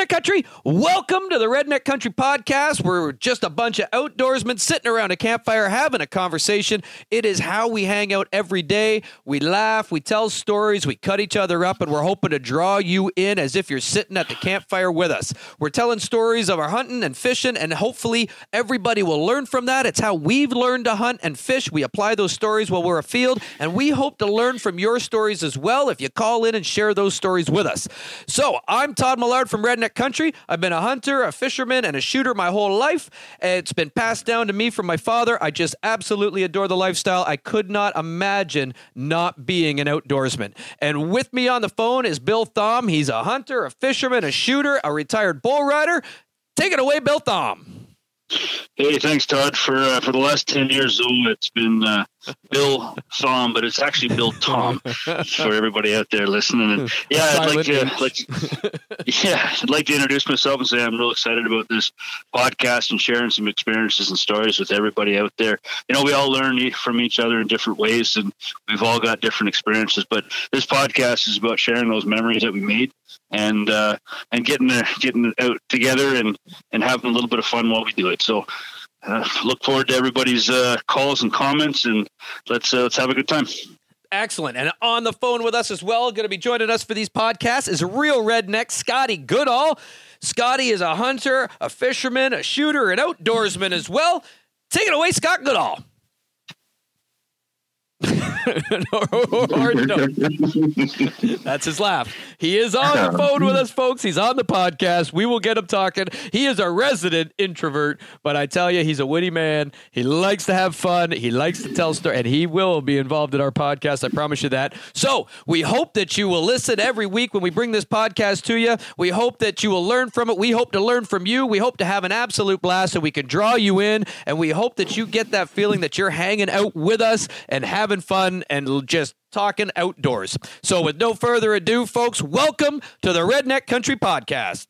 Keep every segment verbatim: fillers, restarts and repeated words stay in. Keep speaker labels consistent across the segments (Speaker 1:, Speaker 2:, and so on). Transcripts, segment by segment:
Speaker 1: Redneck Country, welcome to the Redneck Country Podcast. We're just a bunch of outdoorsmen sitting around a campfire having a conversation. It is how we hang out every day. We laugh, we tell stories, we cut each other up, and we're hoping to draw you in as if you're sitting at the campfire with us. We're telling stories of our hunting and fishing, and hopefully everybody will learn from that. It's how we've learned to hunt and fish. We apply those stories while we're afield, and we hope to learn from your stories as well if you call in and share those stories with us. So, I'm Todd Millard from Redneck Country. I've been a hunter, a fisherman, and a shooter my whole life. It's been passed down to me from my father. I just absolutely adore the lifestyle. I could not imagine not being an outdoorsman. And with me on the phone is Bill Thom. He's a hunter, a fisherman, a shooter, a retired bull rider. Take it away, Bill Thom.
Speaker 2: Hey, thanks, Todd. For uh, for the last ten years, though, it's been uh, Bill Thom, but it's actually Bill Tom for everybody out there listening. And yeah, I'd like to, like, yeah, I'd like to introduce myself and say I'm real excited about this podcast and sharing some experiences and stories with everybody out there. You know, we all learn from each other in different ways, and we've all got different experiences. But this podcast is about sharing those memories that we made and uh, and getting there, getting out together and and having a little bit of fun while we do it. So uh, look forward to everybody's uh, calls and comments, and let's uh, let's have a good time.
Speaker 1: Excellent. And on the phone with us as well, going to be joining us for these podcasts is real redneck Scotty Goodall. Scotty is a hunter, a fisherman, a shooter, an outdoorsman as well. Take it away, Scott Goodall. or, or no. That's his laugh. He is on the phone with us, folks. He's on the podcast. We will get him talking. He is a resident introvert, but I tell you, he's a witty man. He likes to have fun. He likes to tell stories, and he will be involved in our podcast. I promise you that. So we hope that you will listen every week when we bring this podcast to you. We hope that you will learn from it. We hope to learn from you. We hope to have an absolute blast so we can draw you in, and we hope that you get that feeling that you're hanging out with us and having fun and just talking outdoors. So with no further ado, folks, welcome to the Redneck Country Podcast.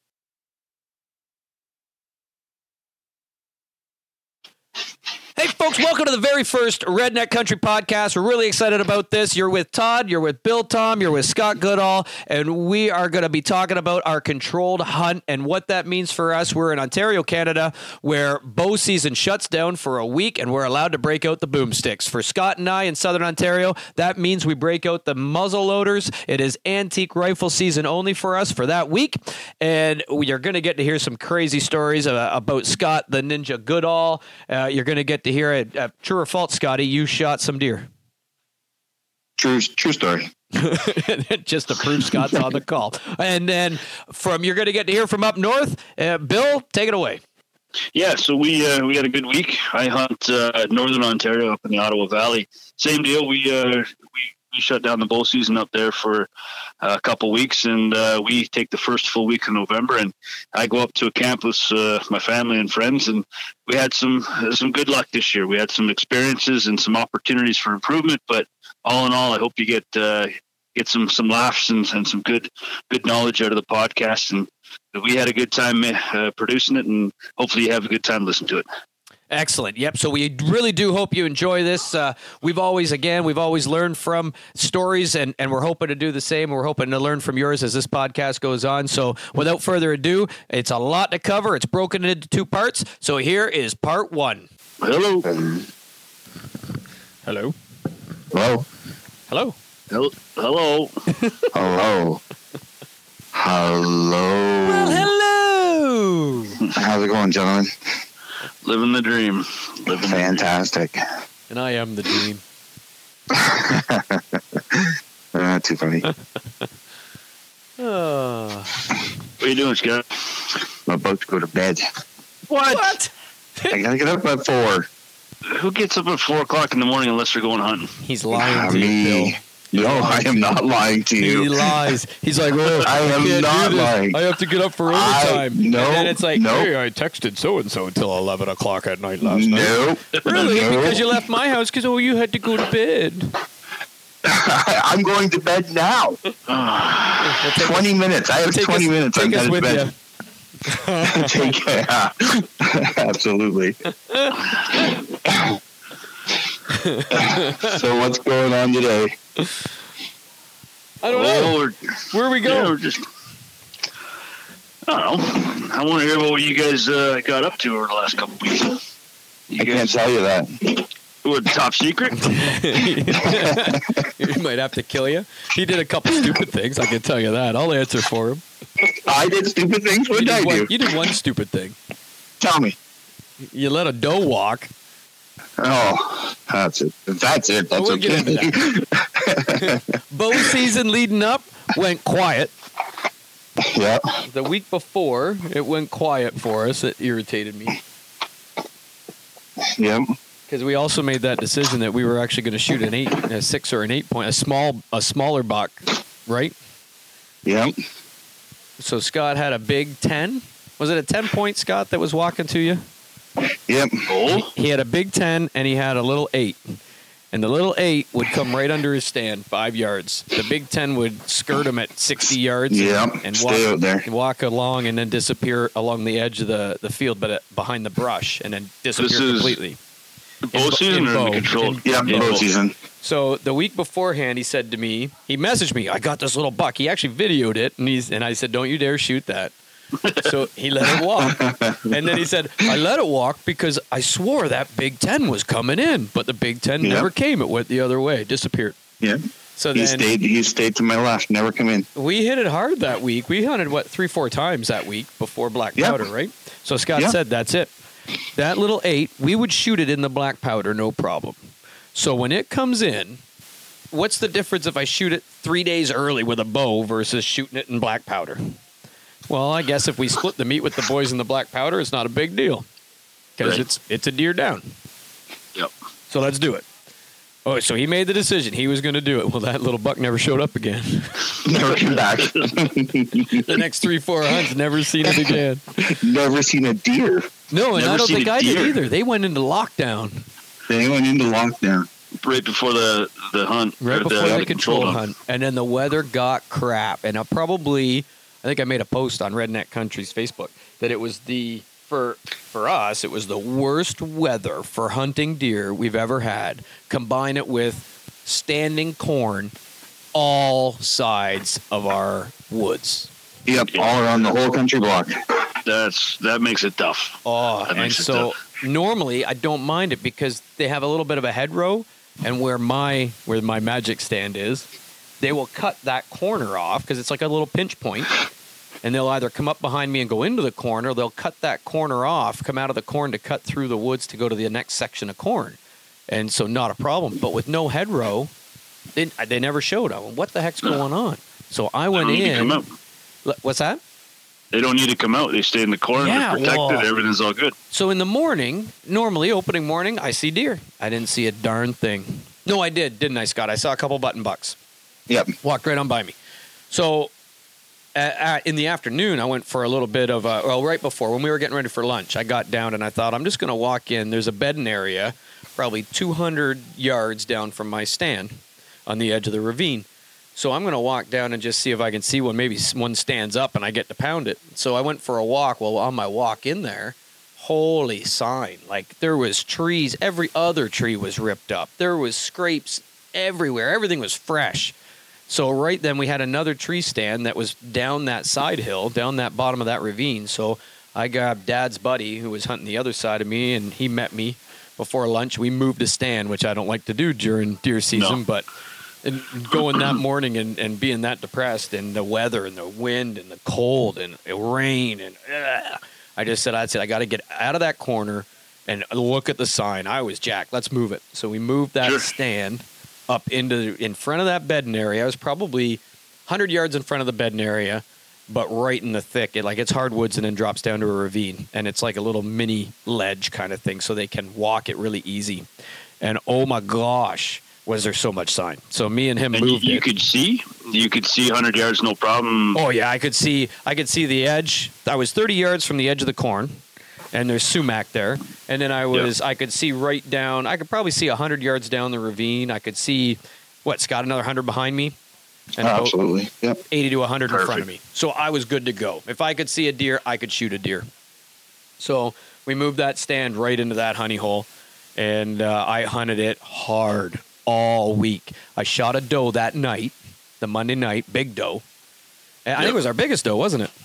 Speaker 1: Hey, folks, welcome to the very first Redneck Country Podcast. We're really excited about this. You're with Todd, you're with Bill Thom, you're with Scott Goodall, and we are going to be talking about our controlled hunt and what that means for us. We're in Ontario, Canada, where bow season shuts down for a week, and we're allowed to break out the boomsticks. For Scott and I in Southern Ontario, that means we break out the muzzle loaders. It is antique rifle season only for us for that week, and you're going to get to hear some crazy stories uh, about Scott the Ninja Goodall. Uh, you're going to get to hear it. Uh, true or false, Scotty, you shot some deer.
Speaker 3: True, true story.
Speaker 1: Just to prove Scott's on the call. And then from you're going to get to hear from up north. Uh, Bill, take it away.
Speaker 2: Yeah, so we uh, we had a good week. I hunt uh, Northern Ontario up in the Ottawa Valley. Same deal. We uh, we we shut down the bow season up there for a couple weeks, and uh, we take the first full week of November. And I go up to a camp with uh, my family and friends, and we had some some good luck this year. We had some experiences and some opportunities for improvement. But all in all, I hope you get uh, get some some laughs and, and some good good knowledge out of the podcast. And we had a good time uh, producing it, and hopefully you have a good time listening to it.
Speaker 1: Excellent. Yep. So we really do hope you enjoy this. Uh, we've always, again, we've always learned from stories, and, and we're hoping to do the same. We're hoping to learn from yours as this podcast goes on. So without further ado, it's a lot to cover. It's broken into two parts. So here is part one.
Speaker 2: Hello.
Speaker 1: Hello.
Speaker 3: Hello.
Speaker 1: Hello.
Speaker 2: Hello. Hello.
Speaker 3: Hello. Hello.
Speaker 1: Well, hello.
Speaker 3: How's it going, gentlemen?
Speaker 2: Living the dream. Living
Speaker 3: Fantastic.
Speaker 1: And I am the dream.
Speaker 3: uh, too funny.
Speaker 1: Oh.
Speaker 2: What are you doing, Scott?
Speaker 3: I'm about to go to bed.
Speaker 2: What?
Speaker 1: What?
Speaker 3: I gotta get up at four.
Speaker 2: Who gets up at four o'clock in the morning unless they're going hunting?
Speaker 1: He's lying
Speaker 3: Ah,
Speaker 1: to you,
Speaker 3: me.
Speaker 1: Bill.
Speaker 3: No, I am not lying to you.
Speaker 1: He lies. He's like, well,
Speaker 3: I am
Speaker 1: can't
Speaker 3: not
Speaker 1: do this.
Speaker 3: lying.
Speaker 1: I have to get up for overtime.
Speaker 3: I, no,
Speaker 1: and then it's like,
Speaker 3: no.
Speaker 1: hey, I texted so-and-so until eleven o'clock at night last night.
Speaker 3: No.
Speaker 1: Really?
Speaker 3: No.
Speaker 1: Because you left my house because, oh, you had to go to bed.
Speaker 3: I'm going to bed now.
Speaker 1: Well, take
Speaker 3: twenty
Speaker 1: us,
Speaker 3: minutes. I have twenty
Speaker 1: us,
Speaker 3: minutes.
Speaker 1: Take
Speaker 3: I'm
Speaker 1: us
Speaker 3: headed
Speaker 1: with
Speaker 3: to bed.
Speaker 1: you.
Speaker 3: Take yeah. Absolutely. So what's going on today?
Speaker 1: I don't know.
Speaker 2: Oh, we're,
Speaker 1: Where we go?
Speaker 2: yeah, we're just. don't know. I want to hear about what you guys uh, got up to over the last couple weeks. You
Speaker 3: I
Speaker 2: guys,
Speaker 3: can't tell you that.
Speaker 2: What, top secret?
Speaker 1: He might have to kill you. He did a couple stupid things. I can tell you that. I'll answer for him.
Speaker 3: I did stupid things. What
Speaker 1: You
Speaker 3: did I
Speaker 1: did, one,
Speaker 3: do?
Speaker 1: you did one stupid thing.
Speaker 3: Tell me.
Speaker 1: You let a doe walk.
Speaker 3: Oh, that's it. That's it. That's
Speaker 1: We'll get
Speaker 3: okay.
Speaker 1: into Bow season leading up went quiet.
Speaker 3: Yeah.
Speaker 1: The week before, it went quiet for us. It irritated me.
Speaker 3: Yep.
Speaker 1: Because we also made that decision that we were actually going to shoot an eight, a six or an eight point, a small, a smaller buck, right?
Speaker 3: Yep.
Speaker 1: So Scott had a big ten. Was it a ten point, Scott, that was walking to you?
Speaker 3: Yep.
Speaker 2: Oh,
Speaker 1: He had a big ten and he had a little eight. And the little eight would come right under his stand, five yards. The big ten would skirt him at sixty yards
Speaker 3: Yep.
Speaker 1: and, and
Speaker 3: Stay
Speaker 1: walk,
Speaker 3: out there.
Speaker 1: and walk along and then disappear along the edge of the, the field, but uh, behind the brush, and then disappear
Speaker 2: This is-
Speaker 1: completely.
Speaker 2: bow
Speaker 1: In-
Speaker 2: season
Speaker 1: in
Speaker 2: or
Speaker 1: bow.
Speaker 2: in the control?
Speaker 1: In-
Speaker 3: Yep.
Speaker 1: in
Speaker 3: Bow
Speaker 1: bow.
Speaker 3: season.
Speaker 1: So the week beforehand, he said to me, he messaged me, I got this little buck. He actually videoed it, and he's and I said, don't you dare shoot that. So he let it walk. And then he said, I let it walk because I swore that Big Ten was coming in, but the Big Ten
Speaker 3: Yep.
Speaker 1: never came. It went the other way, disappeared.
Speaker 3: Yep.
Speaker 1: So
Speaker 3: He
Speaker 1: then
Speaker 3: stayed. He stayed to my left. Never come in.
Speaker 1: we hit it hard that week. We hunted, what, three, four times that week before black
Speaker 3: Yep.
Speaker 1: powder, right? So Scott
Speaker 3: Yep.
Speaker 1: said, that's it. That little eight, we would shoot it in the black powder, no problem. So when it comes in, what's the difference if I shoot it three days early with a bow versus shooting it in black powder? Well, I guess if we split the meat with the boys in the black powder, it's not a big deal because
Speaker 2: Right.
Speaker 1: it's it's a deer down.
Speaker 2: Yep.
Speaker 1: So let's do it. Oh, so he made the decision. He was going to do it. Well, that little buck never showed up again.
Speaker 3: Never came back.
Speaker 1: The next three, four hunts, never seen it again.
Speaker 3: Never seen a deer.
Speaker 1: No, and
Speaker 2: Never
Speaker 1: I don't
Speaker 2: seen
Speaker 1: think
Speaker 2: a
Speaker 1: I did
Speaker 2: deer.
Speaker 1: either. They went into lockdown
Speaker 3: They went into lockdown.
Speaker 2: Right before the, the hunt.
Speaker 1: right
Speaker 2: or
Speaker 1: before the,
Speaker 2: the
Speaker 1: control
Speaker 2: hunt.
Speaker 1: hunt. And then the weather got crap. And I probably, I think I made a post on Redneck Country's Facebook that it was the, for for us, it was the worst weather for hunting deer we've ever had. Combine it with standing corn all sides of our woods.
Speaker 3: Yep. All around the whole country block.
Speaker 2: That's That makes it tough.
Speaker 1: Oh,
Speaker 2: That
Speaker 1: and
Speaker 2: makes it
Speaker 1: so
Speaker 2: tough.
Speaker 1: normally I don't mind it because they have a little bit of a hedgerow, and where my where my magic stand is, they will cut that corner off because it's like a little pinch point, and they'll either come up behind me and go into the corn, or they'll cut that corner off, come out of the corn to cut through the woods to go to the next section of corn, and so not a problem. But with no hedgerow, they they never showed. I went, what the heck's going on? So I
Speaker 2: They
Speaker 1: went
Speaker 2: don't need to come
Speaker 1: in.
Speaker 2: out.
Speaker 1: L- What's that?
Speaker 2: They don't need to come out. They stay in the corner.
Speaker 1: Yeah,
Speaker 2: They're protected.
Speaker 1: well-
Speaker 2: Everything's all good.
Speaker 1: So in the morning, normally opening morning, I see deer. I didn't see a darn thing. No, I did, didn't I, Scott? I saw a couple button bucks.
Speaker 3: Yep.
Speaker 1: Walked right on by me. So uh, uh, in the afternoon, I went for a little bit of a, well, right before, when we were getting ready for lunch, I got down and I thought, I'm just going to walk in. There's a bedding area, probably two hundred yards down from my stand on the edge of the ravine. So I'm going to walk down and just see if I can see one. Maybe one stands up and I get to pound it. So I went for a walk. Well, on my walk in there, holy sign. Like, there was trees. Every other tree was ripped up. There was scrapes everywhere. Everything was fresh. So right then we had another tree stand that was down that side hill, down that bottom of that ravine. So I grabbed Dad's buddy who was hunting the other side of me, and he met me before lunch. We moved a stand, which I don't like to do during deer season,
Speaker 2: No.
Speaker 1: but and going that morning and, and being that depressed, and the weather and the wind and the cold and the rain, and ugh, I just said, I said, I got to get out of that corner and look at the sign. I was jacked. Let's move it. So we moved that
Speaker 2: Sure.
Speaker 1: stand up into in front of that bedding area. I was probably one hundred yards in front of the bedding area, but right in the thick. It, like, it's hardwoods and then drops down to a ravine, and it's like a little mini ledge kind of thing, so they can walk it really easy. And oh my gosh, was there so much sign. So me and him
Speaker 2: And you,
Speaker 1: moved
Speaker 2: you
Speaker 1: it.
Speaker 2: could see. You could see one hundred yards, no problem.
Speaker 1: Oh yeah, I could see. I could see the edge. I was thirty yards from the edge of the corn, and there's sumac there. And then I was. I could see right down. I could probably see a hundred yards down the ravine. I could see, what, Scott, another hundred behind me, and about
Speaker 3: Absolutely. Yep.
Speaker 1: eighty to a hundred in front of
Speaker 2: Perfect.
Speaker 1: me. So I was good to go. If I could see a deer, I could shoot a deer. So we moved that stand right into that honey hole, and uh, I hunted it hard all week. I shot a doe that night, the Monday night, big doe. And I think it was our biggest doe, wasn't it?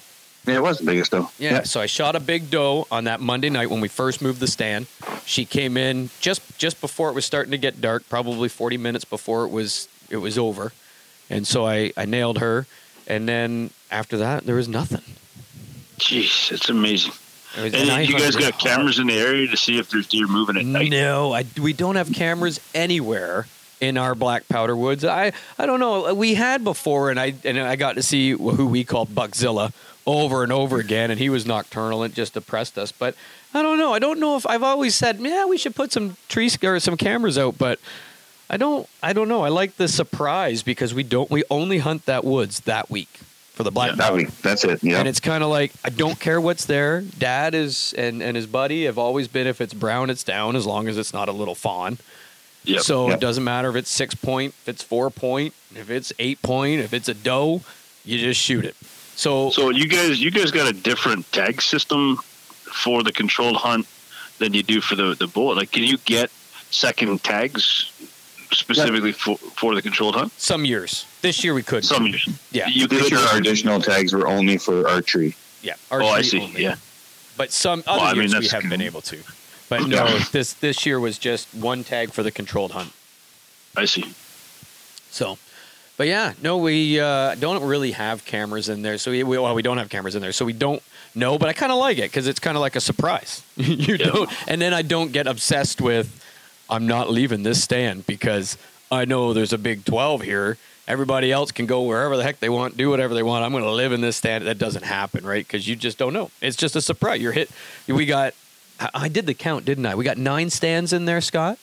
Speaker 3: Yeah, it was the biggest doe.
Speaker 1: Yeah, yeah, so I shot a big doe on that Monday night when we first moved the stand. She came in just just before it was starting to get dark, probably forty minutes before it was it was over. And so I, I nailed her. And then after that, there was nothing.
Speaker 2: Jeez, it's amazing.
Speaker 1: Was,
Speaker 2: and
Speaker 1: and
Speaker 2: you guys got hard. cameras in the area to see if there's deer moving at night?
Speaker 1: No, I, we don't have cameras anywhere in our black powder woods. I, I don't know. We had before, and I and I got to see who we called Buckzilla over and over again, and he was nocturnal and just depressed us. But I don't know. I don't know if I've always said, yeah, we should put some trees or some cameras out, but I don't. I don't know. I like the surprise because we don't. We only hunt that woods that week for the black.
Speaker 3: Yeah, that week. That's it. Yeah.
Speaker 1: And it's kind of like I don't care what's there. Dad is and and his buddy have always been. If it's brown, it's down. As long as it's not a little fawn. Yep. So yep. It doesn't matter if it's six point, if it's four point, if it's eight point, if it's a doe, you just shoot it. So,
Speaker 2: so you guys, you guys got a different tag system for the controlled hunt than you do for the the bull. Like, can you get second tags specifically yeah. for for the controlled hunt?
Speaker 1: Some years. This year we could.
Speaker 2: Some years.
Speaker 1: Yeah.
Speaker 2: You
Speaker 3: this
Speaker 2: could
Speaker 3: year our additional tags were only for archery.
Speaker 1: Yeah. Archery
Speaker 2: oh, I see.
Speaker 1: Only.
Speaker 2: Yeah.
Speaker 1: But some other
Speaker 2: well, I
Speaker 1: years
Speaker 2: mean,
Speaker 1: we haven't been able to. But no, this this year was just one tag for the controlled hunt.
Speaker 2: I see.
Speaker 1: So, but yeah, no, we uh, don't really have cameras in there. So we, we well, we don't have cameras in there, so we don't know. But I kind of like it because it's kind of like a surprise. you yeah. don't, and then I don't get obsessed with. I'm not leaving this stand because I know there's a Big twelve here. Everybody else can go wherever the heck they want, do whatever they want. I'm going to live in this stand. That doesn't happen, right? Because you just don't know. It's just a surprise. You're hit. We got. I did the count, didn't I? We got nine stands in there, Scott.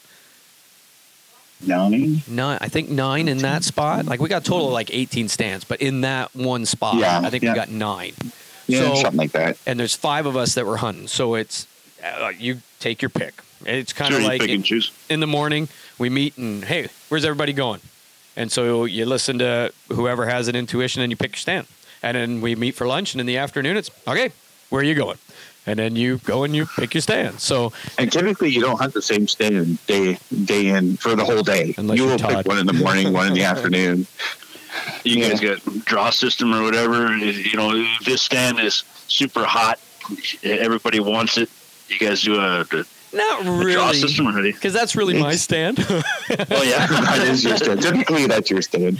Speaker 3: Nine?
Speaker 1: Nine. I think nine in that spot. Like we got a total of like eighteen stands, but in that one spot,
Speaker 3: yeah,
Speaker 1: I think
Speaker 3: yeah.
Speaker 1: we got nine.
Speaker 3: Yeah,
Speaker 1: so,
Speaker 3: something like that.
Speaker 1: And there's five of us that were hunting, so it's uh, you take your pick. It's kind of
Speaker 2: sure,
Speaker 1: like
Speaker 2: pick
Speaker 1: in,
Speaker 2: and choose.
Speaker 1: in the morning we meet and hey, where's everybody going? And so you listen to whoever has an intuition and you pick your stand. And then we meet for lunch, and in the afternoon it's okay. Where are you going? And then you go and you pick your stand. So,
Speaker 3: and typically you don't hunt the same stand day day in for the whole day. You will pick one in the morning, one in the afternoon.
Speaker 2: You yeah. guys got draw system or whatever. You know, if this stand is super hot, everybody wants it. You guys do a, a
Speaker 1: not
Speaker 2: a
Speaker 1: really
Speaker 2: draw system already
Speaker 1: because that's really it's, my stand.
Speaker 2: Oh yeah,
Speaker 3: that is your stand. Typically, that's your stand.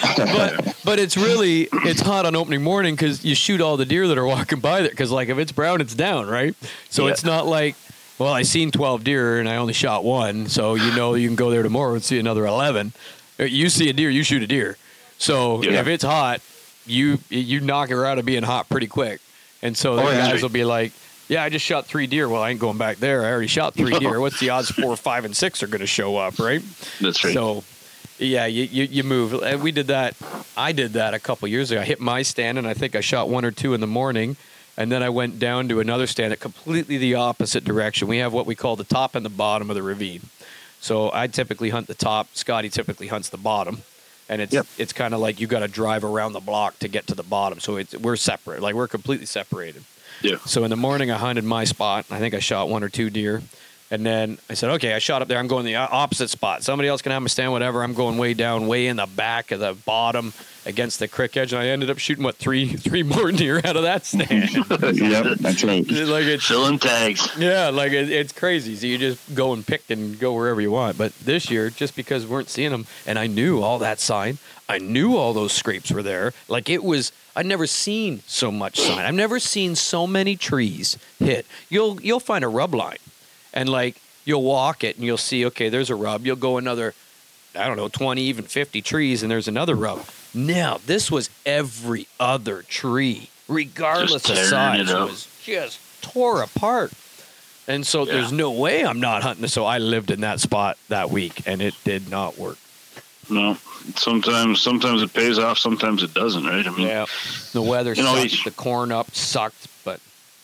Speaker 1: but but it's really it's hot on opening morning because you shoot all the deer that are walking by there. Because like if it's brown, it's down, right? So yeah. It's not like well, I seen twelve deer and I only shot one, so you know you can go there tomorrow and see another eleven. You see a deer, you shoot a deer. So yeah. If it's hot, you you knock her out of being hot pretty quick. And so the oh, guys yeah. will be like. Yeah, I just shot three deer. Well, I ain't going back there. I already shot three no. deer. What's the odds four, five, and six are going to show up, right?
Speaker 2: That's right.
Speaker 1: So, yeah, you, you, you move. And we did that. I did that a couple years ago. I hit my stand, and I think I shot one or two in the morning. And then I went down to another stand at completely the opposite direction. We have what we call the top and the bottom of the ravine. So I typically hunt the top. Scotty typically hunts the bottom. And it's yep. it's kind of like you got to drive around the block to get to the bottom. So it's we're separate. Like, we're completely separated.
Speaker 2: Yeah.
Speaker 1: So in the morning, I hunted my spot. I think I shot one or two deer. And then I said, okay, I shot up there. I'm going the opposite spot. Somebody else can have my stand, whatever. I'm going way down, way in the back of the bottom against the creek edge. And I ended up shooting, what, three three more deer out of that stand.
Speaker 3: Yep, that's right.
Speaker 1: Like it's,
Speaker 2: filling tags.
Speaker 1: Yeah, like it, it's crazy. So you just go and pick and go wherever you want. But this year, just because we weren't seeing them, and I knew all that sign, I knew all those scrapes were there. Like it was... I'd never seen so much sign. I've never seen so many trees hit. You'll you'll find a rub line, and like you'll walk it and you'll see, okay, there's a rub. You'll go another, I don't know, twenty, even fifty trees, and there's another rub. Now this was every other tree, regardless of size, it was just tore apart. And so yeah. There's no way I'm not hunting. So I lived in that spot that week, and it did not work.
Speaker 2: No, sometimes sometimes it pays off, sometimes it doesn't, right? I mean,
Speaker 1: yeah, the weather
Speaker 2: you know,
Speaker 1: sucked, the corn up sucked, but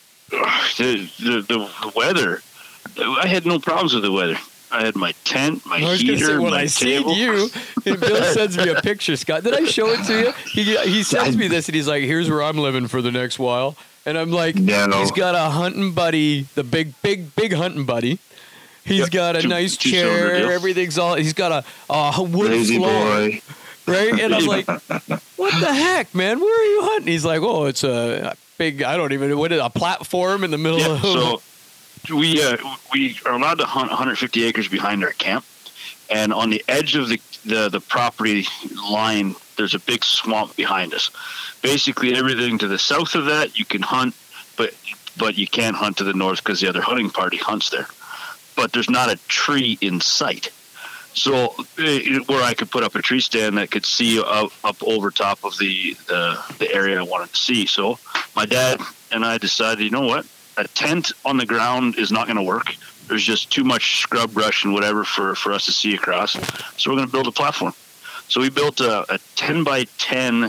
Speaker 2: the, the the weather, I had no problems with the weather. I had my tent, my
Speaker 1: I was
Speaker 2: heater,
Speaker 1: say, when
Speaker 2: my
Speaker 1: I
Speaker 2: table.
Speaker 1: Seen you, and Bill sends me a picture, Scott. Did I show it to you? He he sends me this, and he's like, "Here's where I'm living for the next while." And I'm like, yeah, no. He's got a hunting buddy, the big, big, big hunting buddy. He's yep. got a two, nice two chair. Everything's all. He's got a, a wood
Speaker 3: Lazy
Speaker 1: floor,
Speaker 3: boy.
Speaker 1: right? And I'm like, "What the heck, man? Where are you hunting?" He's like, "Oh, it's a big, I don't even know, what is a platform in the middle
Speaker 2: yeah,
Speaker 1: of...
Speaker 2: So we, uh, we are allowed to hunt one hundred fifty acres behind our camp. And on the edge of the, the, the property line, there's a big swamp behind us. Basically, everything to the south of that, you can hunt, but but you can't hunt to the north because the other hunting party hunts there. But there's not a tree in sight. So it, where I could put up a tree stand that could see up, up over top of the, the the area I wanted to see. So my dad and I decided, you know what? A tent on the ground is not going to work. There's just too much scrub brush and whatever for, for us to see across. So we're going to build a platform. So we built a, a ten by ten,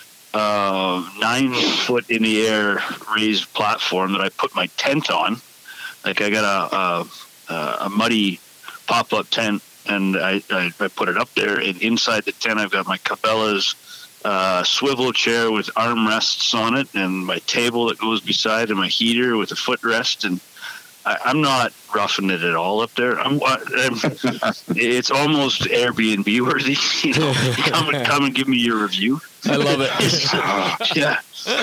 Speaker 2: uh, nine foot in the air raised platform that I put my tent on. Like I got a, a, a muddy pop-up tent, and I, I, I put it up there. And inside the tent, I've got my Cabela's uh, swivel chair with armrests on it, and my table that goes beside, and my heater with a footrest. And I, I'm not roughing it at all up there. I'm, I'm it's almost Airbnb worthy. You know, come and come and give me your review.
Speaker 1: I love it.
Speaker 2: uh, yeah.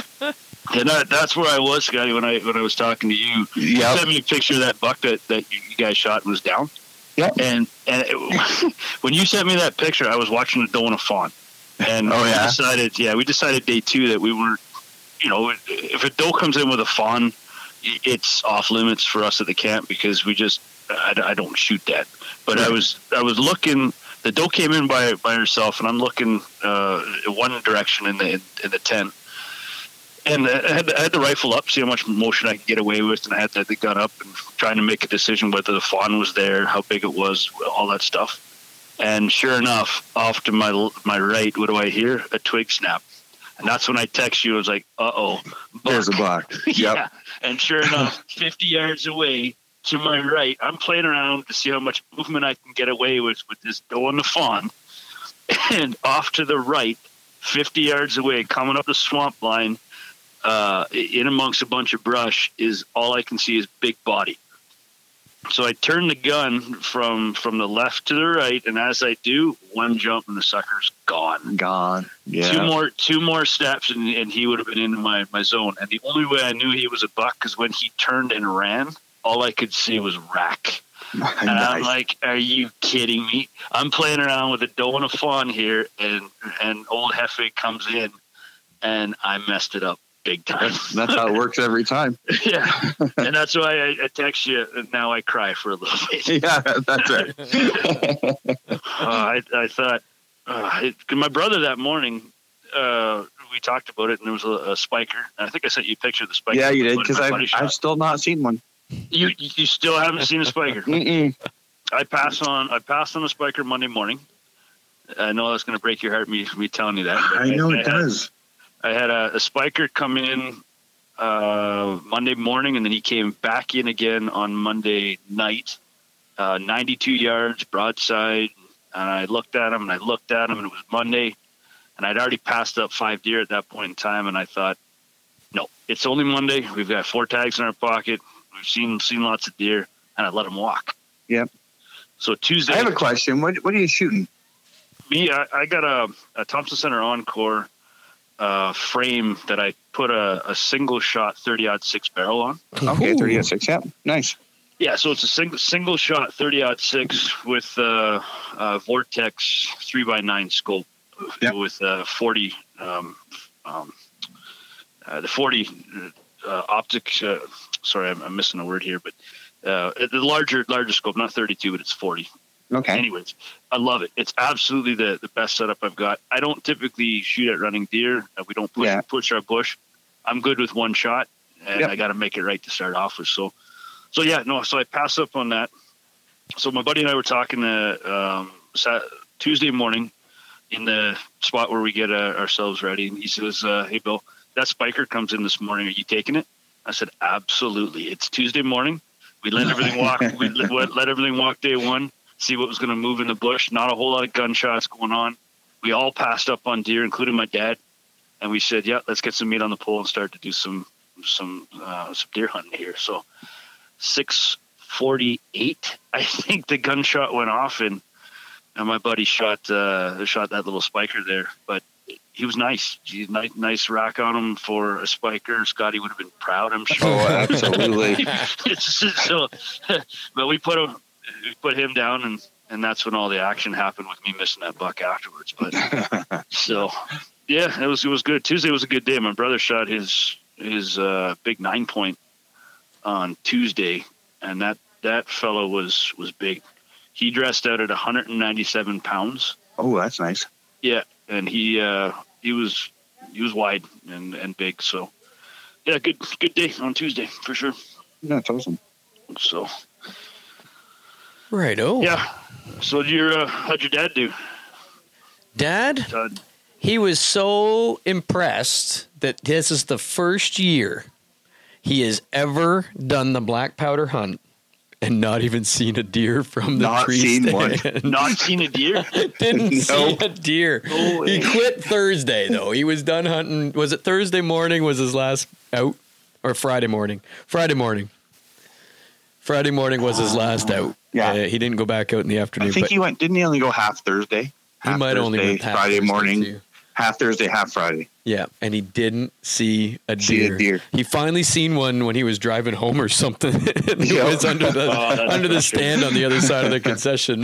Speaker 2: And that, that's where I was, Scotty, when I when I was talking to you. Yep. You sent me a picture of that buck that, that you guys shot and was down.
Speaker 3: Yeah.
Speaker 2: And and it, when you sent me that picture, I was watching a doe and a fawn. And
Speaker 3: oh, yeah?
Speaker 2: we decided, yeah, we decided day two that we were, you know, if a doe comes in with a fawn, it's off limits for us at the camp because we just, I, I don't shoot that. But right. I was I was looking, the doe came in by by herself, and I'm looking uh, one direction in the in, in the tent. And I had, I had the rifle up, see how much motion I could get away with, and I had the, the gun up and trying to make a decision whether the fawn was there, how big it was, all that stuff. And sure enough, off to my my right, what do I hear? A twig snap. And that's when I text you. I was like, uh-oh.
Speaker 3: There's a buck. Yep.
Speaker 2: Yeah. And sure enough, fifty yards away to my right, I'm playing around to see how much movement I can get away with with this doe and the fawn. And off to the right, fifty yards away, coming up the swamp line, Uh, in amongst a bunch of brush, is all I can see is big body. So I turn the gun from from the left to the right, and as I do, one jump and the sucker's gone.
Speaker 3: Gone. Yeah.
Speaker 2: Two more two more steps, and, and he would have been into my, my zone. And the only way I knew he was a buck is when he turned and ran, all I could see was rack.
Speaker 3: Nice.
Speaker 2: And I'm like, are you kidding me? I'm playing around with a doe and a fawn here, and, and old Hefe comes in, and I messed it up. Big time.
Speaker 3: That's, that's how it works every time.
Speaker 2: Yeah. And that's why I, I text you, and now I cry for a little bit.
Speaker 3: Yeah, that's right.
Speaker 2: uh, I, I thought, uh, it, my brother that morning, uh, we talked about it, and there was a, a spiker. And I think I sent you a picture of the spiker.
Speaker 3: Yeah, you did, because I've, I've still not seen one.
Speaker 2: You you still haven't seen a spiker?
Speaker 3: Mm-mm.
Speaker 2: I pass on I passed on a spiker Monday morning. I know that's going to break your heart, me, me telling you that.
Speaker 3: I know
Speaker 2: I,
Speaker 3: it
Speaker 2: I
Speaker 3: does.
Speaker 2: Had, I had a, a spiker come in uh, Monday morning, and then he came back in again on Monday night, uh, ninety-two yards, broadside. And I looked at him, and I looked at him, and it was Monday. And I'd already passed up five deer at that point in time, and I thought, no, it's only Monday. We've got four tags in our pocket. We've seen seen lots of deer, and I let him walk.
Speaker 3: Yep.
Speaker 2: So Tuesday.
Speaker 3: I have a question. What what are you shooting?
Speaker 2: Me, I, I got a, a Thompson Center Encore uh, frame that I put a, a single shot thirty aught six barrel on.
Speaker 3: Okay, thirty aught six. Yeah, nice.
Speaker 2: Yeah, so it's a single single shot thirty aught six with uh, uh, Vortex three by nine scope. Yep. With uh, forty um, um, uh, the forty uh, optics. Uh, sorry, I'm, I'm missing a word here, but uh, the larger larger scope, not thirty-two, but it's forty.
Speaker 3: Okay.
Speaker 2: Anyways, I love it. It's absolutely the, the best setup I've got. I don't typically shoot at running deer. We don't push, yeah. push our bush. I'm good with one shot, and yep. I got to make it right to start off with. So, so yeah, no. So I pass up on that. So my buddy and I were talking uh, um, Saturday, Tuesday morning in the spot where we get uh, ourselves ready, and he says, uh, "Hey, Bill, that spiker comes in this morning. Are you taking it?" I said, "Absolutely. It's Tuesday morning. We let everything walk. We let, let everything walk day one. See what was going to move in the bush. Not a whole lot of gunshots going on. We all passed up on deer, including my dad. And we said, yeah, let's get some meat on the pole and start to do some some uh, some deer hunting here. So six forty-eight, I think the gunshot went off, and, and my buddy shot uh, shot that little spiker there. But he was nice. He's nice, nice rack on him for a spiker. Scotty would have been proud, I'm sure.
Speaker 3: Oh, absolutely.
Speaker 2: so, but we put him, we put him down, and, and that's when all the action happened with me missing that buck afterwards. But so, yeah, it was it was good. Tuesday was a good day. My brother shot his his uh, big nine point on Tuesday, and that that fellow was was big. He dressed out at one hundred ninety-seven pounds.
Speaker 3: Oh, that's nice.
Speaker 2: Yeah. And he uh, he was he was wide and, and big, so yeah, good good day on Tuesday for sure.
Speaker 3: That's awesome.
Speaker 2: So,
Speaker 1: right. Oh,
Speaker 2: yeah. So your uh, how'd your dad do?
Speaker 1: Dad,
Speaker 2: Dad,
Speaker 1: he was so impressed that this is the first year he has ever done the black powder hunt. And not even seen a deer from the
Speaker 3: not
Speaker 1: tree
Speaker 3: seen
Speaker 1: stand.
Speaker 2: One. Not seen a deer?
Speaker 1: Didn't see a deer.
Speaker 2: No
Speaker 1: he quit Thursday, though. He was done hunting. Was it Thursday morning was his last out? Or Friday morning? Friday morning. Friday morning was his last out.
Speaker 3: Yeah.
Speaker 1: Uh, he didn't go back out in the afternoon.
Speaker 3: I think
Speaker 1: but
Speaker 3: he went, didn't he only go half Thursday? Half
Speaker 1: he might
Speaker 3: Thursday,
Speaker 1: only went half
Speaker 3: Friday
Speaker 1: Thursday
Speaker 3: morning.
Speaker 1: Too.
Speaker 3: Half Thursday, half Friday.
Speaker 1: Yeah, and he didn't see a
Speaker 3: See
Speaker 1: deer.
Speaker 3: a deer.
Speaker 1: He finally seen one when he was driving home or something. It
Speaker 3: Yep.
Speaker 1: was under the
Speaker 2: Oh,
Speaker 1: under the stand on the other side of the concession.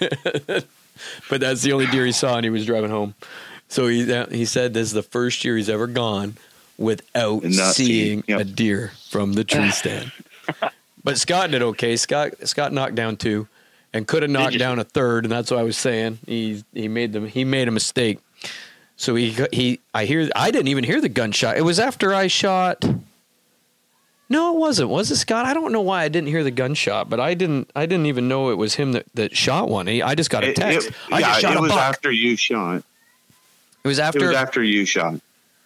Speaker 1: But that's the only deer he saw, and he was driving home. So he he said this is the first year he's ever gone without
Speaker 3: Not
Speaker 1: seeing
Speaker 3: seeing, yep.
Speaker 1: a deer from the tree stand. But Scott did okay. Scott Scott knocked down two, and could have knocked
Speaker 2: you?
Speaker 1: down a third, and that's what I was saying. He he made them he made a mistake. So he he I hear I didn't even hear the gunshot. It was after I shot. No, it wasn't. Was it Scott? I don't know why I didn't hear the gunshot, but I didn't I didn't even know it was him that, that shot one. He, I just got a
Speaker 3: It-
Speaker 1: text.
Speaker 3: it-
Speaker 1: I
Speaker 3: yeah,
Speaker 1: just shot
Speaker 3: it
Speaker 1: a
Speaker 3: was
Speaker 1: buck.
Speaker 3: after you shot.
Speaker 1: It was
Speaker 3: It
Speaker 1: after.
Speaker 3: was after you shot.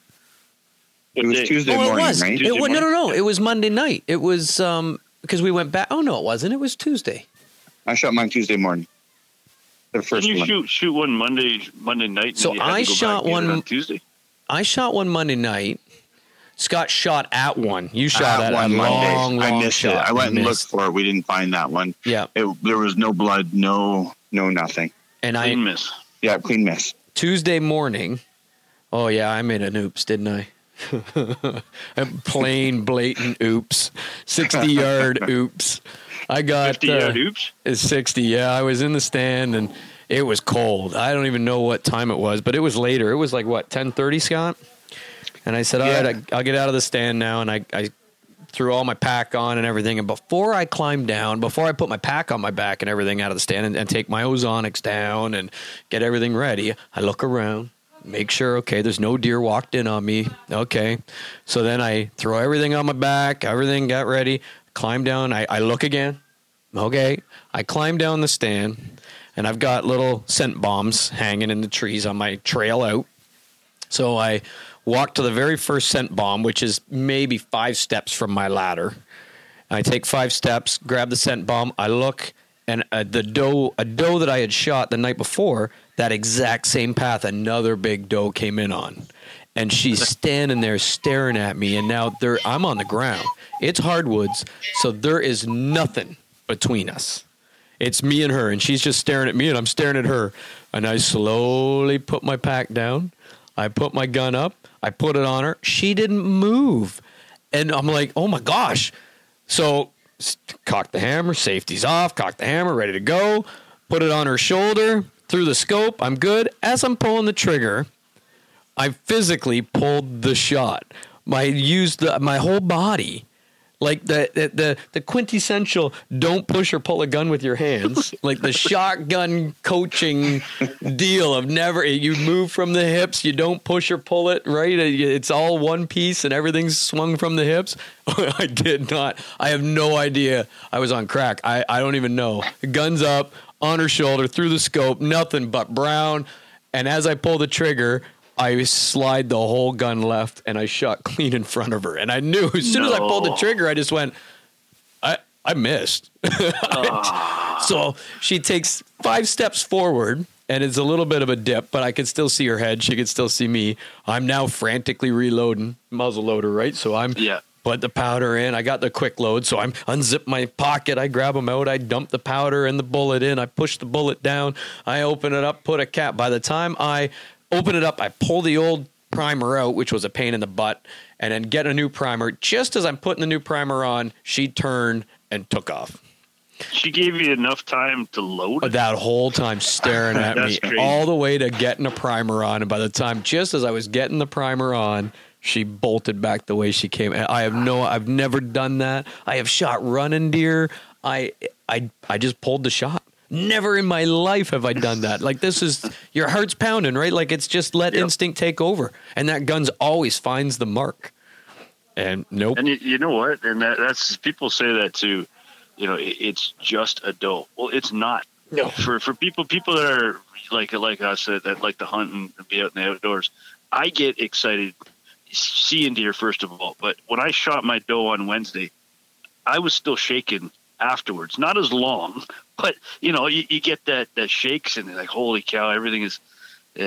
Speaker 3: It was
Speaker 2: day?
Speaker 3: Tuesday
Speaker 1: oh, it
Speaker 3: morning,
Speaker 1: was.
Speaker 3: right?
Speaker 1: It,
Speaker 2: Tuesday
Speaker 1: wa- no, no, no.
Speaker 2: morning?
Speaker 1: It was Monday night. It was um because we went back. Oh no, it wasn't. It was Tuesday.
Speaker 3: I shot mine Tuesday morning. The first
Speaker 2: Didn't you
Speaker 3: one.
Speaker 2: shoot shoot one Monday Monday night? and
Speaker 1: So
Speaker 2: you had to
Speaker 1: I
Speaker 2: go back
Speaker 1: shot
Speaker 2: and get it
Speaker 1: one-
Speaker 2: on Tuesday.
Speaker 1: I shot one Monday night. Scott shot at one. You shot
Speaker 3: At
Speaker 1: at
Speaker 3: one
Speaker 1: a
Speaker 3: Monday.
Speaker 1: long, long
Speaker 3: I missed
Speaker 1: shot.
Speaker 3: it. I went
Speaker 1: You
Speaker 3: and
Speaker 1: missed.
Speaker 3: looked for it. We didn't find that one.
Speaker 1: Yeah,
Speaker 3: It, there was no blood, no, no nothing.
Speaker 1: and I
Speaker 2: Clean miss.
Speaker 3: Yeah, clean miss.
Speaker 1: Tuesday morning. Oh yeah, I made an oops, didn't I? A plain, blatant oops, sixty yard oops. I got
Speaker 2: Fifty yard
Speaker 1: uh,
Speaker 2: oops.
Speaker 1: it's sixty. Yeah, I was in the stand and it was cold. I don't even know what time it was, but it was later. It was like what ten thirty, Scott. And I said, all
Speaker 3: Yeah.
Speaker 1: right, I, I'll get out of the stand now. And I, I threw all my pack on and everything. And before I climbed down, before I put my pack on my back and everything out of the stand and, and take my ozonics down and get everything ready, I look around, make sure, okay, there's no deer walked in on me. Okay. So then I throw everything on my back, everything got ready, climb down. I, I look again. Okay. I climb down the stand and I've got little scent bombs hanging in the trees on my trail out. So I walk to the very first scent bomb, which is maybe five steps from my ladder. I take five steps, grab the scent bomb. I look, and uh, the doe, a doe that I had shot the night before, that exact same path, another big doe came in on, and she's standing there staring at me. And now there, I'm on the ground. It's hardwoods, so there is nothing between us. It's me and her, and she's just staring at me, and I'm staring at her. And I slowly put my pack down. I put my gun up. I put it on her. She didn't move. And I'm like, oh, my gosh. So cock the hammer, safety's off, cock the hammer, ready to go. Put it on her shoulder, through the scope. I'm good. As I'm pulling the trigger, I physically pulled the shot. I used the, my whole body. Like the, the the the quintessential don't push or pull a gun with your hands. Like the shotgun coaching deal of never, you move from the hips, you don't push or pull it, right? It's all one piece and everything's swung from the hips. I did not. I have no idea I was on crack. I, I don't even know. Guns up, on her shoulder, through the scope, nothing but brown. And as I pull the trigger, I slide the whole gun left, and I shot clean in front of her. And I knew as soon no. as I pulled the trigger, I just went, I I missed. Oh. So she takes five steps forward, and it's a little bit of a dip, but I could still see her head. She could still see me. I'm now frantically reloading, muzzle loader, right? So I'm
Speaker 2: yeah.
Speaker 1: put the powder in. I got the quick load, so I'm unzip my pocket. I grab them out. I dump the powder and the bullet in. I push the bullet down. I open it up, put a cap. By the time I open it up. I pull the old primer out, which was a pain in the butt, and then get a new primer. Just as I'm putting the new primer on, she turned and took off.
Speaker 2: She gave you enough time to load?
Speaker 1: That whole time staring at me
Speaker 2: crazy.
Speaker 1: all the way to getting a primer on. And by the time, just as I was getting the primer on, she bolted back the way she came. I have no, I've never done that. I have shot running deer. I, I, I just pulled the shot. Never in my life have I done that. Like, this is, your heart's pounding, right? Like, it's just let yep. instinct take over. And that gun's always finds the mark. And nope.
Speaker 2: And you, you know what? And that, that's, people say that too. You know, it, it's just a doe. Well, it's not.
Speaker 1: No.
Speaker 2: For for people people that are like like us that, that like to hunt and be out in the outdoors, I get excited seeing deer first of all. But when I shot my doe on Wednesday, I was still shaking afterwards. Not as long, but you know, you, you get that that shakes and like, holy cow, everything is. Uh,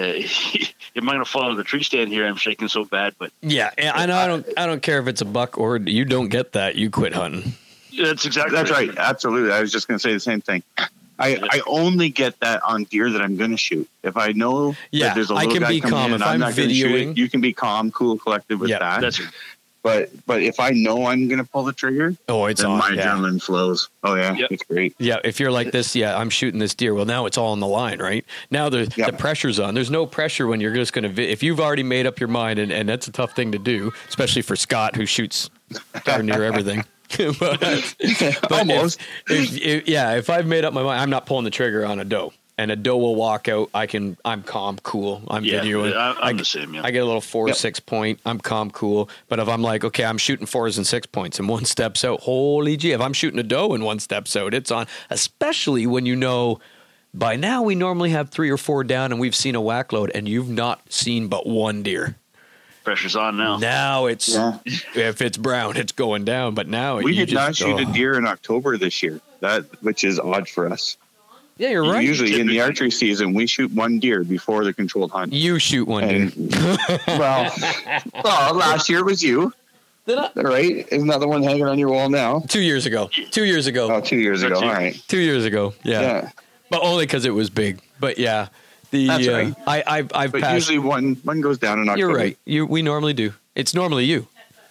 Speaker 2: am I going to fall into the tree stand here? I'm shaking so bad. But
Speaker 1: yeah, I know. I don't. I don't care if it's a buck or you don't get that. You quit hunting.
Speaker 2: That's exactly
Speaker 3: that's right. Absolutely. I was just going to say the same thing. I, I only get that on deer that I'm going to shoot. If I know
Speaker 1: yeah,
Speaker 3: that there's a
Speaker 1: I
Speaker 3: little
Speaker 1: can
Speaker 3: guy
Speaker 1: be
Speaker 3: coming
Speaker 1: calm
Speaker 3: in,
Speaker 1: if
Speaker 3: I'm,
Speaker 1: I'm
Speaker 3: not videoing. Shoot it, you can be calm, cool, collected with
Speaker 1: yeah,
Speaker 3: that.
Speaker 2: That's right.
Speaker 3: But but if I know I'm going to pull the trigger,
Speaker 1: oh, it's
Speaker 3: then
Speaker 1: on.
Speaker 3: my
Speaker 1: Yeah.
Speaker 3: adrenaline flows. Oh yeah,
Speaker 2: yep.
Speaker 3: It's great.
Speaker 1: Yeah, if you're like this, yeah, I'm shooting this deer. Well, now it's all on the line, right? Now the
Speaker 3: yep.
Speaker 1: the pressure's on. There's no pressure when you're just going to. Vi- if you've already made up your mind, and, and that's a tough thing to do, especially for Scott who shoots darn near everything. but, but
Speaker 3: Almost.
Speaker 1: If, if, if, yeah, if I've made up my mind, I'm not pulling the trigger on a doe. And a doe will walk out. I can. I'm calm, cool. I'm
Speaker 2: yeah,
Speaker 1: videoing.
Speaker 2: I'm
Speaker 1: I,
Speaker 2: the same. Yeah.
Speaker 1: I get a little four,
Speaker 3: yep.
Speaker 1: six point. I'm calm, cool. But if I'm like, okay, I'm shooting fours and six points, and one steps out, holy gee! If I'm shooting a doe and one steps out, it's on. Especially when you know, by now we normally have three or four down, and we've seen a whack load, and you've not seen but one deer.
Speaker 2: Pressure's on now.
Speaker 1: Now it's
Speaker 3: yeah.
Speaker 1: if it's brown, it's going down. But now
Speaker 3: we
Speaker 1: you
Speaker 3: did not
Speaker 1: just,
Speaker 3: shoot
Speaker 1: oh.
Speaker 3: a deer in October this year. That which is odd for us.
Speaker 1: Yeah, you're right.
Speaker 3: Usually in the archery season, we shoot one deer before the controlled hunt.
Speaker 1: You shoot one
Speaker 3: and,
Speaker 1: deer.
Speaker 3: well, well, last year was you.
Speaker 1: Did I?
Speaker 3: Right? Isn't that the one hanging on your wall now?
Speaker 1: Two years ago. Two years ago.
Speaker 3: Oh, two years ago. All right.
Speaker 1: Two years ago. Yeah.
Speaker 3: Yeah.
Speaker 1: But only because it was big. But yeah, the
Speaker 3: That's
Speaker 1: uh,
Speaker 3: right.
Speaker 1: I I've, I've
Speaker 3: but
Speaker 1: passed.
Speaker 3: usually one one goes down in October.
Speaker 1: You're right. You we normally do. It's normally you.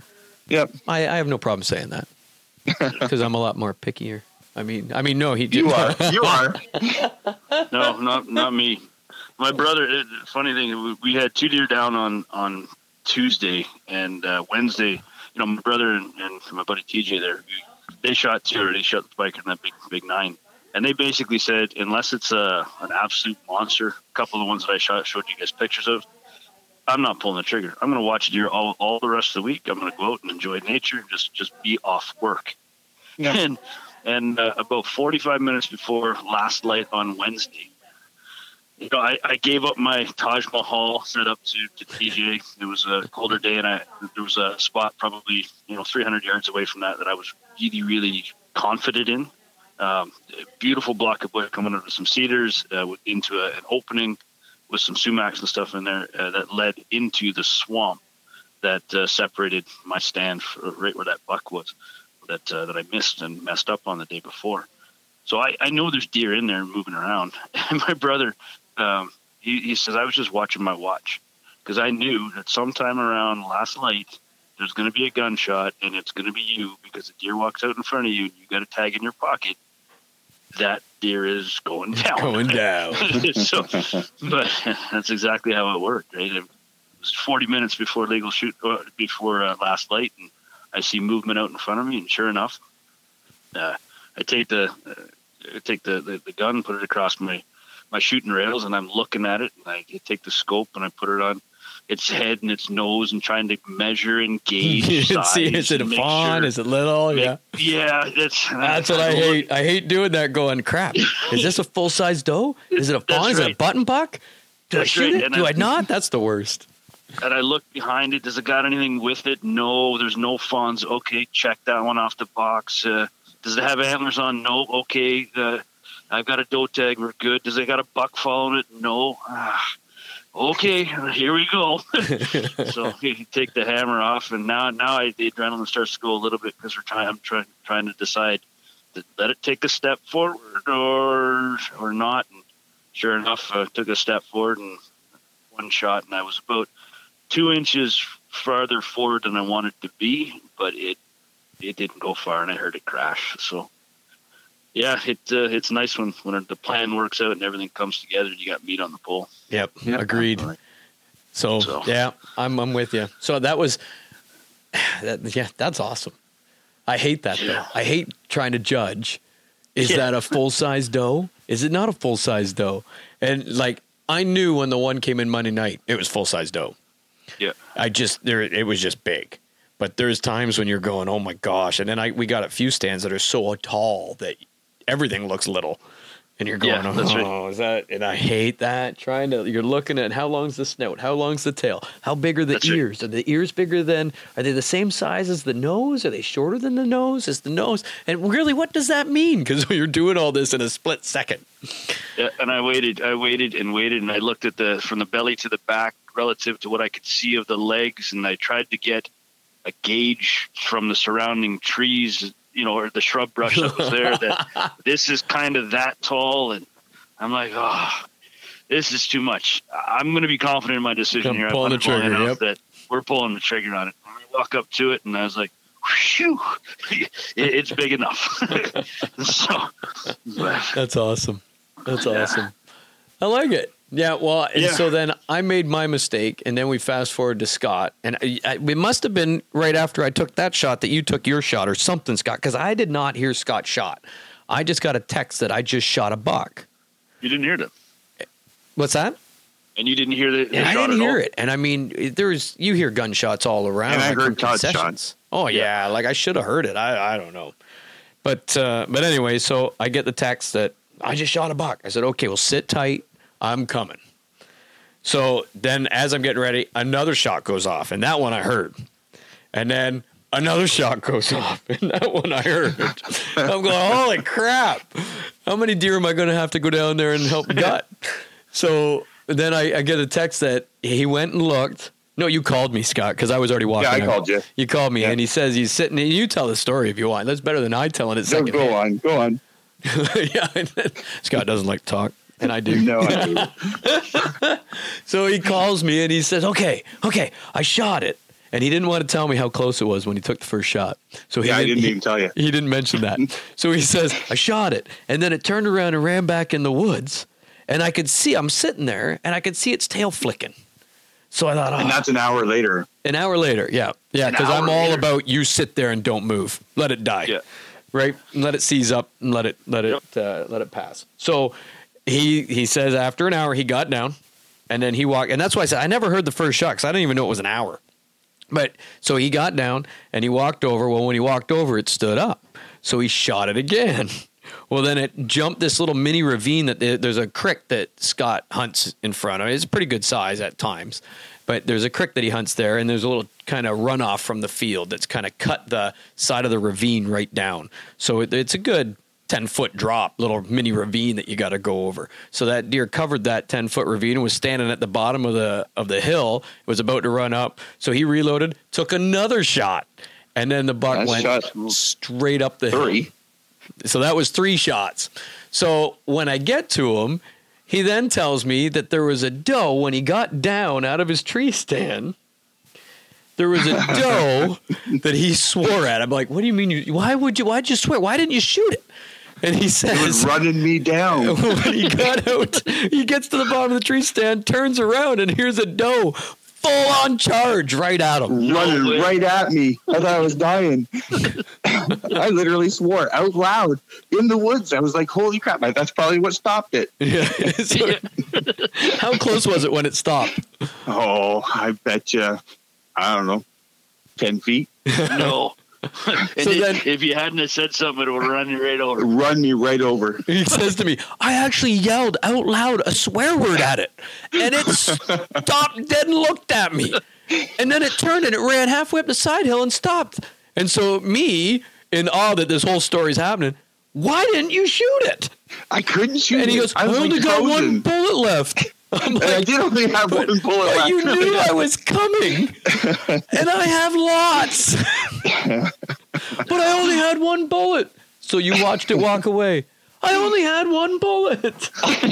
Speaker 3: Yep.
Speaker 1: I, I have no problem saying that because I'm a lot more pickier. I mean, I mean, no, he. Did.
Speaker 3: You are. You are.
Speaker 2: No, not not me. My brother. It, funny thing, we, we had two deer down on on Tuesday and uh, Wednesday. You know, my brother and, and my buddy T J there, they shot two. Or they shot the spiker in that big big nine, and they basically said unless it's a an absolute monster, a couple of the ones that I shot showed you guys pictures of, I'm not pulling the trigger. I'm going to watch deer all all the rest of the week. I'm going to go out and enjoy nature and just just be off work. Yeah. And and uh, about forty-five minutes before last light on Wednesday, you know, I, I gave up my Taj Mahal setup to, to T J. It was a colder day, and I there was a spot probably you know three hundred yards away from that that I was really really confident in. Um, a beautiful block of bush coming out of some cedars uh, into a, an opening with some sumacs and stuff in there uh, that led into the swamp that uh, separated my stand for, right where that buck was. That uh, that I missed and messed up on the day before. So I, I know there's deer in there moving around. And my brother, um, he, he says, I was just watching my watch because I knew that sometime around last light, there's going to be a gunshot and it's going to be you because the deer walks out in front of you and you got a tag in your pocket. That deer is going down.
Speaker 1: Going down.
Speaker 2: So, but that's exactly how it worked, right? It was forty minutes before legal shoot, uh, before uh, last light, and I see movement out in front of me, and sure enough, uh, I take the uh, I take the, the, the gun, put it across my, my shooting rails, and I'm looking at it. And I take the scope and I put it on its head and its nose and trying to measure and gauge size.
Speaker 1: See, is it a fawn?
Speaker 2: Sure.
Speaker 1: Is it little?
Speaker 2: Make,
Speaker 1: yeah,
Speaker 2: yeah. That's
Speaker 1: that's what I hate. I hate doing that. Going, crap. Is this a full size doe? Is it a fawn? Is right. it a button buck? Do that's I shoot right. it? And Do I, I not? That's the worst.
Speaker 2: And I look behind it. Does it got anything with it? No, there's no fawns. Okay, check that one off the box. Uh, does it have antlers on? No. Okay, uh, I've got a doe tag. We're good. Does it got a buck following it? No. Ah, okay, here we go. So you take the hammer off, and now now I, the adrenaline starts to go a little bit because we're trying. I'm trying trying to decide to let it take a step forward or or not. And sure enough, I uh, took a step forward and open shot, and I was about two inches farther forward than I wanted to be, but it it didn't go far, and I heard it crash. So, yeah, it uh, it's nice when, when the plan works out and everything comes together and you got meat on the pole.
Speaker 1: Yep, yep. Agreed. So, so, yeah, I'm I'm with you. So that was, that, yeah, that's awesome. I hate that, though. I hate trying to judge. Is yeah. that a full-size doe? Is it not a full-size doe? And, like, I knew when the one came in Monday night, it was full-size doe.
Speaker 2: Yeah.
Speaker 1: I just, there, it was just big. But there's times when you're going, oh, my gosh. And then I we got a few stands that are so tall that everything looks little. And you're going,
Speaker 2: yeah, that's
Speaker 1: oh,
Speaker 2: right.
Speaker 1: is that? And I hate that. Trying to, you're looking at how long's the snout? How long's the tail? How big are the
Speaker 2: that's
Speaker 1: ears? Right. Are the ears bigger than, are they the same size as the nose? Are they shorter than the nose? Is the nose? And really, what does that mean? Because you're doing all this in a split second.
Speaker 2: Yeah, and I waited, I waited and waited, and I looked at the, from the belly to the back relative to what I could see of the legs, and I tried to get a gauge from the surrounding trees, you know, or the shrub brush that was there, that this is kind of that tall. And I'm like, oh, this is too much. I'm going to be confident in my decision
Speaker 1: I'm
Speaker 2: here.
Speaker 1: Pulling the trigger, yep.
Speaker 2: That we're pulling the trigger on it. I walk up to it, and I was like, whew, it, it's big enough. So,
Speaker 1: that's awesome. That's
Speaker 2: yeah.
Speaker 1: awesome. I like it. Yeah, well, and
Speaker 2: yeah.
Speaker 1: so then I made my mistake, and then we fast forward to Scott, and I, I, it must have been right after I took that shot that you took your shot or something, Scott, because I did not hear Scott's shot. I just got a text that I just shot a buck.
Speaker 2: You didn't hear them.
Speaker 1: What's that?
Speaker 2: And you didn't hear the, the
Speaker 1: and
Speaker 2: shot
Speaker 1: I didn't
Speaker 2: at
Speaker 1: hear
Speaker 2: all?
Speaker 1: it, and I mean, there's you hear gunshots all around.
Speaker 3: And I
Speaker 1: like
Speaker 3: heard Todd's
Speaker 1: shots. Oh yeah, like I should have heard it. I I don't know, but uh, but anyway, so I get the text that I just shot a buck. I said, okay, well, sit tight. I'm coming. So then as I'm getting ready, another shot goes off, and that one I heard. And then another shot goes off, and that one I heard. I'm going, holy crap. How many deer am I going to have to go down there and help gut? So then I, I get a text that he went and looked. No, you called me, Scott, because I was already walking.
Speaker 3: Yeah, I
Speaker 1: out.
Speaker 3: called you.
Speaker 1: You called me,
Speaker 3: yeah.
Speaker 1: and he says he's sitting. You tell the story if you want. That's better than I telling it second.
Speaker 3: Go on, go on.
Speaker 1: Yeah, Scott doesn't like to talk. And I do.
Speaker 3: No, I do.
Speaker 1: So he calls me and he says, okay, okay, I shot it. And he didn't want to tell me how close it was when he took the first shot. So he
Speaker 3: yeah,
Speaker 1: didn't,
Speaker 3: I didn't
Speaker 1: he,
Speaker 3: even tell you.
Speaker 1: He didn't mention that. So he says, I shot it. And then it turned around and ran back in the woods. And I could see, I'm sitting there, and I could see its tail flicking. So I thought, oh.
Speaker 3: And that's an hour later.
Speaker 1: An hour later, yeah. Yeah, because I'm all later. about you sit there and don't move. Let it die.
Speaker 2: Yeah.
Speaker 1: Right? And let it seize up and let it let it yep. uh, let it pass. So He he says after an hour he got down, and then he walked, and that's why I said I never heard the first shot because I didn't even know it was an hour. But so he got down and he walked over. Well, when he walked over, it stood up. So he shot it again. Well, then it jumped this little mini ravine that there's a creek that Scott hunts in front of. It's a pretty good size at times, but there's a creek that he hunts there, and there's a little kind of runoff from the field that's kind of cut the side of the ravine right down. So it, it's a good ten foot drop, little mini ravine that you got to go over. So that deer covered that ten foot ravine and was standing at the bottom of the of the hill. It was about to run up. So he reloaded, took another shot, and then the buck
Speaker 3: That's
Speaker 1: went
Speaker 3: shot
Speaker 1: straight up the
Speaker 3: three.
Speaker 1: hill. So that was three shots. So when I get to him, he then tells me that there was a doe when he got down out of his tree stand. There was a doe that he swore at. I'm like, what do you mean? You, why would you? Why'd you swear? Why didn't you shoot it? And he says,
Speaker 3: it was running me down.
Speaker 1: When he got out, he gets to the bottom of the tree stand, turns around, and here's a doe full on charge right at him.
Speaker 3: Running no right at me. I thought I was dying. I literally swore out loud in the woods. I was like, holy crap. That's probably what stopped it.
Speaker 1: Yeah. So, how close was it when it stopped?
Speaker 3: Oh, I bet you, I don't know, ten feet.
Speaker 2: No. And
Speaker 1: So
Speaker 2: if,
Speaker 1: then-
Speaker 2: if you hadn't have said something, it would run you right over.
Speaker 3: Run me right over.
Speaker 1: He says to me, I actually yelled out loud a swear word at it, and it stopped dead and looked at me. And then it turned and it ran halfway up the side hill and stopped. And so me, in awe that this whole story's happening, why didn't you shoot it?
Speaker 3: I couldn't shoot
Speaker 1: And he
Speaker 3: it.
Speaker 1: goes, I,
Speaker 3: I was
Speaker 1: only
Speaker 3: like
Speaker 1: got
Speaker 3: frozen.
Speaker 1: one bullet left. I'm
Speaker 3: And I
Speaker 1: like,
Speaker 3: did only have
Speaker 1: but,
Speaker 3: one bullet
Speaker 1: but
Speaker 3: left.
Speaker 1: you knew I was coming, and I have lots. But I only had one bullet. So you watched it walk away. I only had one bullet.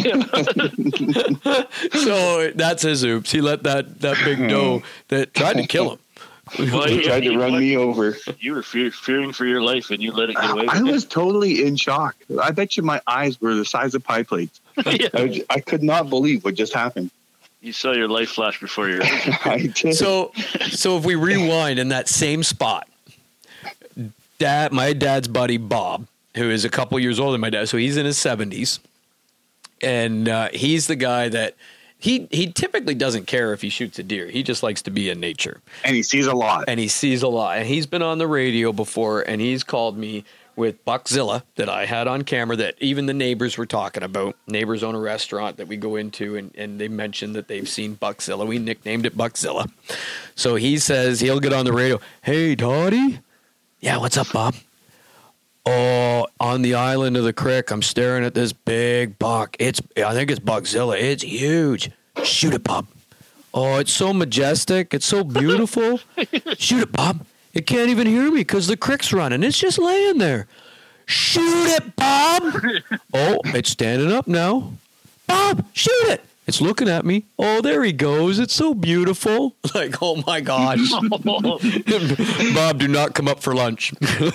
Speaker 1: So that's his oops. He let that, that big doe that tried to kill him.
Speaker 2: Well,
Speaker 3: He
Speaker 2: he
Speaker 3: tried to run me over.
Speaker 2: You were fear, fearing for your life, and you let it get away with
Speaker 3: I
Speaker 2: it.
Speaker 3: was totally in shock. I bet you my eyes were the size of pie plates.
Speaker 2: Yeah.
Speaker 3: I, I could not believe what just happened.
Speaker 2: You saw your life flash before your eyes.
Speaker 3: I did.
Speaker 1: So, so if we rewind in that same spot, dad, my dad's buddy Bob, who is a couple years older than my dad, so he's in his seventies, and uh, he's the guy that he he typically doesn't care if he shoots a deer. He just likes to be in nature,
Speaker 3: and he sees a lot.
Speaker 1: and he sees a lot. And he's been on the radio before, and he's called me with Buckzilla that I had on camera that even the neighbors were talking about. Neighbors own a restaurant that we go into, and, and they mentioned that they've seen Buckzilla. We nicknamed it Buckzilla. So he says he'll get on the radio. Hey, Dottie? Yeah, what's up, Bob? Oh, on the island of the creek, I'm staring at this big buck. It's, I think it's Buckzilla. It's huge. Shoot it, Bob. Oh, it's so majestic. It's so beautiful. Shoot it, Bob. It can't even hear me because the creek's running. It's just laying there. Shoot it, Bob. Oh, it's standing up now. Bob, shoot it. It's looking at me. Oh, there he goes. It's so beautiful. Like, oh my gosh. Bob, do not come up for lunch.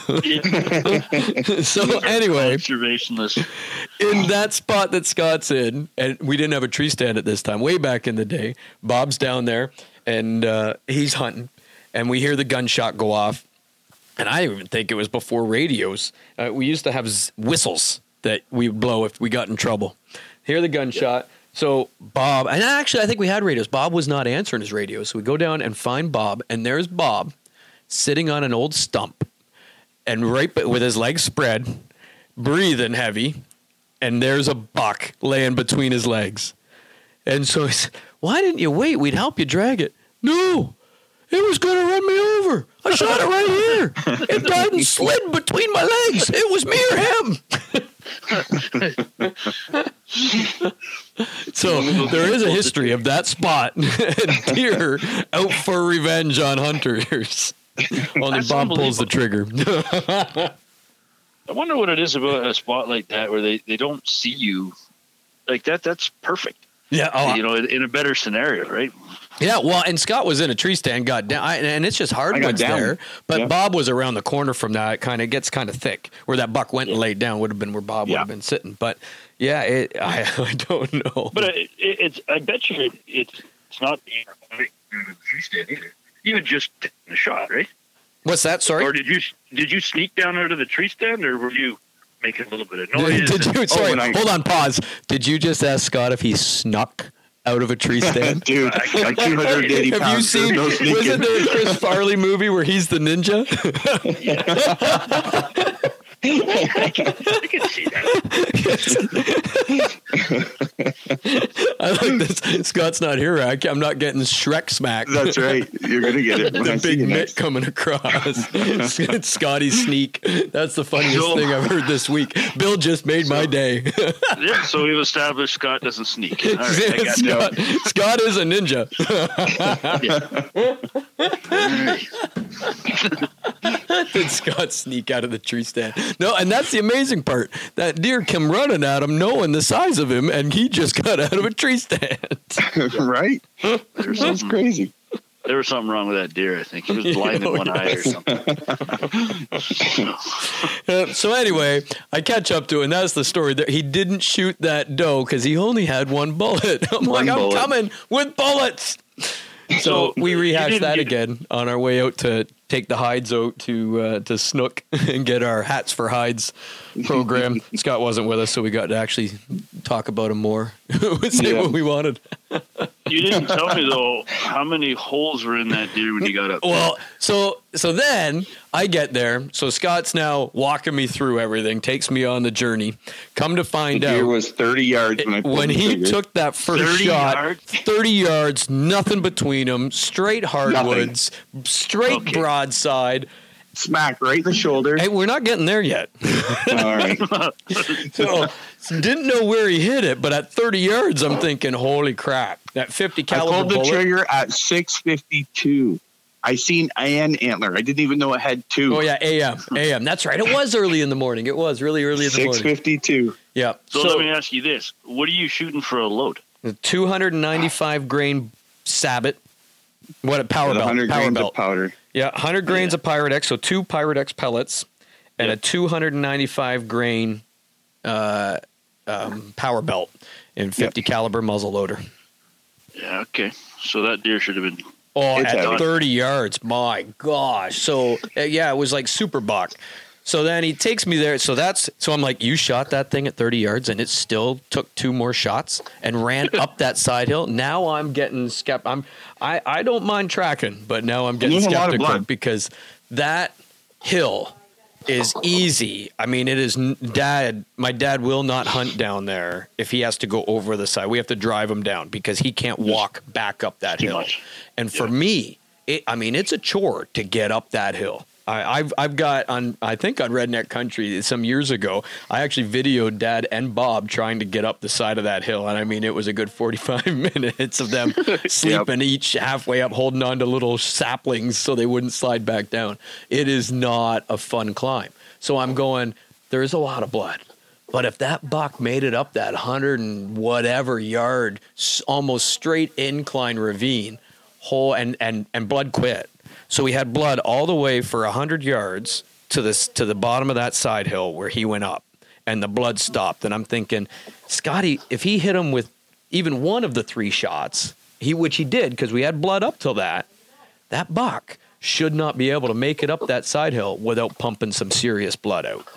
Speaker 1: So anyway,
Speaker 2: Observationless.
Speaker 1: in that spot that Scott's in, and we didn't have a tree stand at this time, way back in the day, Bob's down there, and uh, he's hunting. And we hear the gunshot go off. And I didn't even think it was before radios. Uh, we used to have z- whistles that we would blow if we got in trouble. Hear the gunshot. Yeah. So Bob, and actually I think we had radios. Bob was not answering his radio. So we go down and find Bob. And there's Bob sitting on an old stump. And right with his legs spread, breathing heavy. And there's a buck laying between his legs. And so he said, why didn't you wait? We'd help you drag it. No. It was going to run me over. I shot it right here. It died and slid between my legs. It was me or him. So there is a history of that spot. Deer out for revenge on hunters. Only
Speaker 2: That's
Speaker 1: Bob pulls the trigger.
Speaker 2: I wonder what it is about a spot like that where they, they don't see you. Like that, that's perfect.
Speaker 1: Yeah. Oh,
Speaker 2: you know, in a better scenario, right?
Speaker 1: Yeah, well, and Scott was in a tree stand, got down, I, and it's just hardwoods there. But yeah. Bob was around the corner from that. It kind of gets kind of thick. Where that buck went and laid down would have been where Bob yeah. would have been sitting. But yeah, it, I, I don't know.
Speaker 2: But it, it, it's I bet you it, it's it's not in the tree stand either. You had just taken a shot, right?
Speaker 1: What's that? Sorry.
Speaker 2: Or did you did you sneak down out of the tree stand, or were you making a little bit of noise?
Speaker 1: Did, did you? Sorry, oh, I, hold on, pause. Did you just ask Scott if he snuck out of a tree stand?
Speaker 3: Dude, like two hundred eighty pounds.
Speaker 1: Have you seen, no wasn't there a Chris Farley movie where he's the ninja?
Speaker 2: I can see that.
Speaker 1: I like this. Scott's not here. I, I'm not getting Shrek smacked.
Speaker 3: That's right. You're going to get it.
Speaker 1: The big mitt next. Coming across. Scotty sneak. That's the funniest so, thing I've heard this week. Bill just made so, my day.
Speaker 2: Yeah, so we've established Scott doesn't sneak. All right, I got
Speaker 1: Scott, Scott is a ninja. Did Scott sneak out of the tree stand? No, and that's the amazing part. That deer came running at him knowing the size of him, and he just got out of a tree stand.
Speaker 3: Right? That's crazy.
Speaker 2: There was something wrong with that deer, I think. He was blind in one eye or something.
Speaker 1: uh, so anyway, I catch up to it, and that's the story. That he didn't shoot that doe because he only had one bullet. I'm one like, bullet. I'm coming with bullets. So we rehashed that again on our way out to take the hides out to uh, to Snook and get our Hats for Hides program. Scott wasn't with us, so we got to actually talk about him more. Say yeah. what we wanted.
Speaker 2: You didn't tell me, though, how many holes were in that deer when you got up there.
Speaker 1: Well, so so then I get there. So Scott's now walking me through everything, takes me on the journey. Come to find
Speaker 3: the
Speaker 1: out.
Speaker 3: deer was thirty yards when I pulled
Speaker 1: When
Speaker 3: the
Speaker 1: he
Speaker 3: trigger.
Speaker 1: took that first shot, yards? thirty yards, nothing between them, straight hardwoods, nothing. straight okay. broadside.
Speaker 3: Smack right in the shoulder.
Speaker 1: Hey, we're not getting there yet.
Speaker 3: All right.
Speaker 1: so, didn't know where he hit it, but at thirty yards, I'm thinking, holy crap. That fifty caliber
Speaker 3: I pulled the
Speaker 1: bullet.
Speaker 3: trigger at six fifty-two. I seen an antler. I didn't even know it had two.
Speaker 1: Oh, yeah, A M. A M. That's right. It was early in the morning. It was really early in the morning.
Speaker 3: six fifty-two.
Speaker 1: Yeah.
Speaker 2: So, so let me ask you this: what are you shooting for a load?
Speaker 1: two hundred ninety-five grain Sabot. What a power
Speaker 3: With
Speaker 1: belt.
Speaker 3: one hundred
Speaker 1: power
Speaker 3: grains
Speaker 1: belt.
Speaker 3: of powder.
Speaker 1: Yeah, one hundred grains
Speaker 2: Yeah.
Speaker 1: of Pyrodex, so two Pyrodex pellets, and
Speaker 2: Yep.
Speaker 1: a two hundred ninety-five grain uh, um, power belt in fifty
Speaker 3: Yep.
Speaker 1: caliber muzzle loader.
Speaker 2: Yeah. Okay. So that deer should have been.
Speaker 1: Oh,
Speaker 3: It's
Speaker 1: at
Speaker 3: heavy.
Speaker 1: thirty yards. My gosh. So, uh, yeah, it was like super buck. So then he takes me there. So that's, so I'm like, you shot that thing at thirty yards and it still took two more shots and ran up that side hill. Now I'm getting skeptical. I'm, I, I don't mind tracking, but now I'm getting
Speaker 3: There's a lot of
Speaker 1: skeptical
Speaker 3: blood.
Speaker 1: because that hill is easy. I mean, it is n- dad. My dad will not hunt down there if he has to go over the side. We have to drive him down because he can't walk back up that
Speaker 2: Too
Speaker 1: hill.
Speaker 2: much.
Speaker 1: And for
Speaker 2: Yeah.
Speaker 1: me, it, I mean, it's a chore to get up that hill. I, I've I've got on I think on Redneck Country some years ago, I actually videoed Dad and Bob trying to get up the side of that hill, and I mean it was a good forty-five minutes of them sleeping each halfway up, holding on to little saplings so they wouldn't slide back down. It is not a fun climb. So I'm going, there's a lot of blood. But if that buck made it up that hundred and whatever yard, s- almost straight incline ravine, whole and and and blood quit. So we had blood all the way for a hundred yards to this to the bottom of that side hill where he went up, and the blood stopped. And I'm thinking, Scotty, if he hit him with even one of the three shots, he which he did because we had blood up till that, that buck should not be able to make it up that side hill without pumping some serious blood out.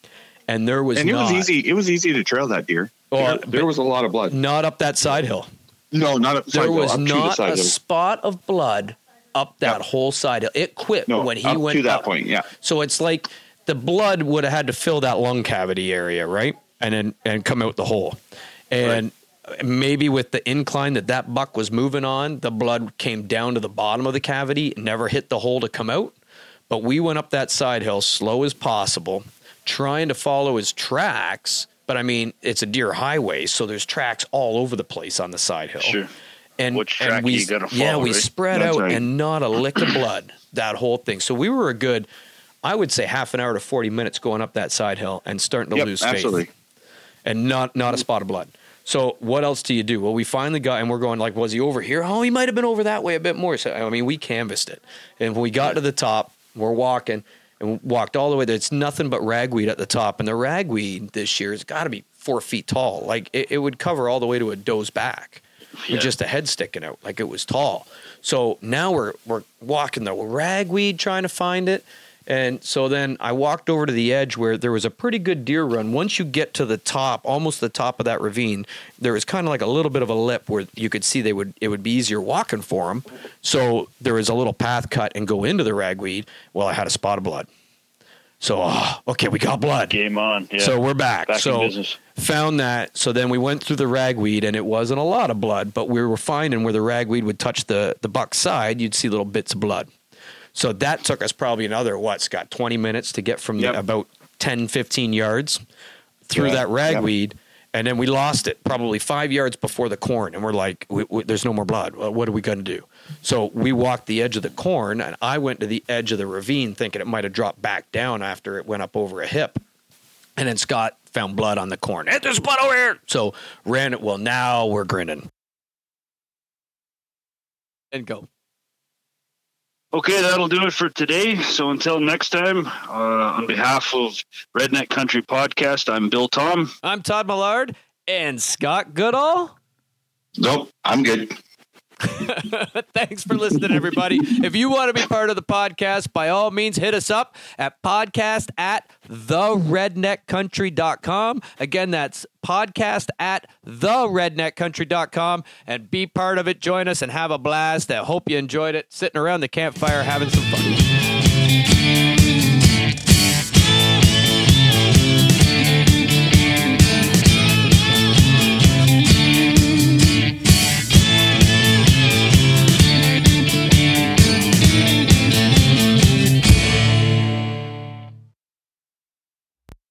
Speaker 1: And there was
Speaker 3: And it
Speaker 1: not,
Speaker 3: was easy. It was easy to trail that deer.
Speaker 1: Well,
Speaker 3: there, there was a lot of blood.
Speaker 1: not up that side hill.
Speaker 3: No, not up the
Speaker 1: There
Speaker 3: side hill,
Speaker 1: was
Speaker 3: up to the
Speaker 1: not
Speaker 3: side
Speaker 1: a
Speaker 3: hill.
Speaker 1: spot of blood up that
Speaker 3: Yep.
Speaker 1: whole side hill. It quit
Speaker 3: No,
Speaker 1: when he
Speaker 3: up
Speaker 1: went
Speaker 3: to that
Speaker 1: up.
Speaker 3: point. Yeah.
Speaker 1: So it's like the blood would have had to fill that lung cavity area, right? And then and come out the hole. And maybe with the incline that that buck was moving on, the blood came down to the bottom of the cavity, never hit the hole to come out. But we went up that side hill slow as possible, trying to follow his tracks. But I mean, it's a deer highway, so there's tracks all over the place on the side hill.
Speaker 2: Sure.
Speaker 1: And,
Speaker 2: Which
Speaker 1: and
Speaker 2: track
Speaker 1: we,
Speaker 2: you gotta
Speaker 1: yeah,
Speaker 2: follow,
Speaker 1: we
Speaker 2: right?
Speaker 1: spread
Speaker 3: That's
Speaker 1: out
Speaker 3: right.
Speaker 1: and not a lick of blood, that whole thing. So we were a good, I would say half an hour to forty minutes going up that side hill and starting to
Speaker 3: Yep,
Speaker 1: lose
Speaker 3: absolutely.
Speaker 1: faith. And not, not a spot of blood. So what else do you do? Well, we finally got, and we're going like, was he over here? Oh, he might have been over that way a bit more. So, I mean, we canvassed it. And when we got to the top, we're walking and walked all the way there. It's nothing but ragweed at the top. And the ragweed this year has got to be four feet tall. Like it, it would cover all the way to a doe's back.
Speaker 2: Yeah.
Speaker 1: With just a head sticking out, like it was tall. So now we're we're walking the ragweed trying to find it. And so then I walked over to the edge where there was a pretty good deer run. Once you get to the top, almost the top of that ravine, there was kind of like a little bit of a lip where you could see they would it would be easier walking for them. So there was a little path cut and go into the ragweed. Well, I had a spot of blood. So, oh, okay, we got blood.
Speaker 2: Game on. Yeah.
Speaker 1: So we're back.
Speaker 2: Back
Speaker 1: so
Speaker 2: in business.
Speaker 1: found that. So then we went through the ragweed, and it wasn't a lot of blood, but we were finding where the ragweed would touch the, the buck's side, you'd see little bits of blood. So that took us probably another, what, Scott, twenty minutes to get from
Speaker 3: Yep.
Speaker 1: the, about ten, fifteen yards through
Speaker 3: Yeah,
Speaker 1: that ragweed. And then we lost it probably five yards before the corn. And we're like, we, we, there's no more blood. Well, what are we going to do? So we walked the edge of the corn, and I went to the edge of the ravine thinking it might have dropped back down after it went up over a hip. And then Scott found blood on the corn. Hey, there's blood over here. So ran it. Well, now we're grinning. And go.
Speaker 2: Okay, that'll do it for today. So until next time, uh, on behalf of Redneck Country Podcast, I'm Bill Tom.
Speaker 1: I'm Todd Millard and Scott Goodall.
Speaker 3: Nope, I'm good.
Speaker 1: Thanks for listening, everybody. If you want to be part of the podcast, by all means, hit us up at podcast at the redneck country dot com. Again, that's podcast at the redneck country dot com, and be part of it. Join us and have a blast. I hope you enjoyed it. Sitting around the campfire having some fun.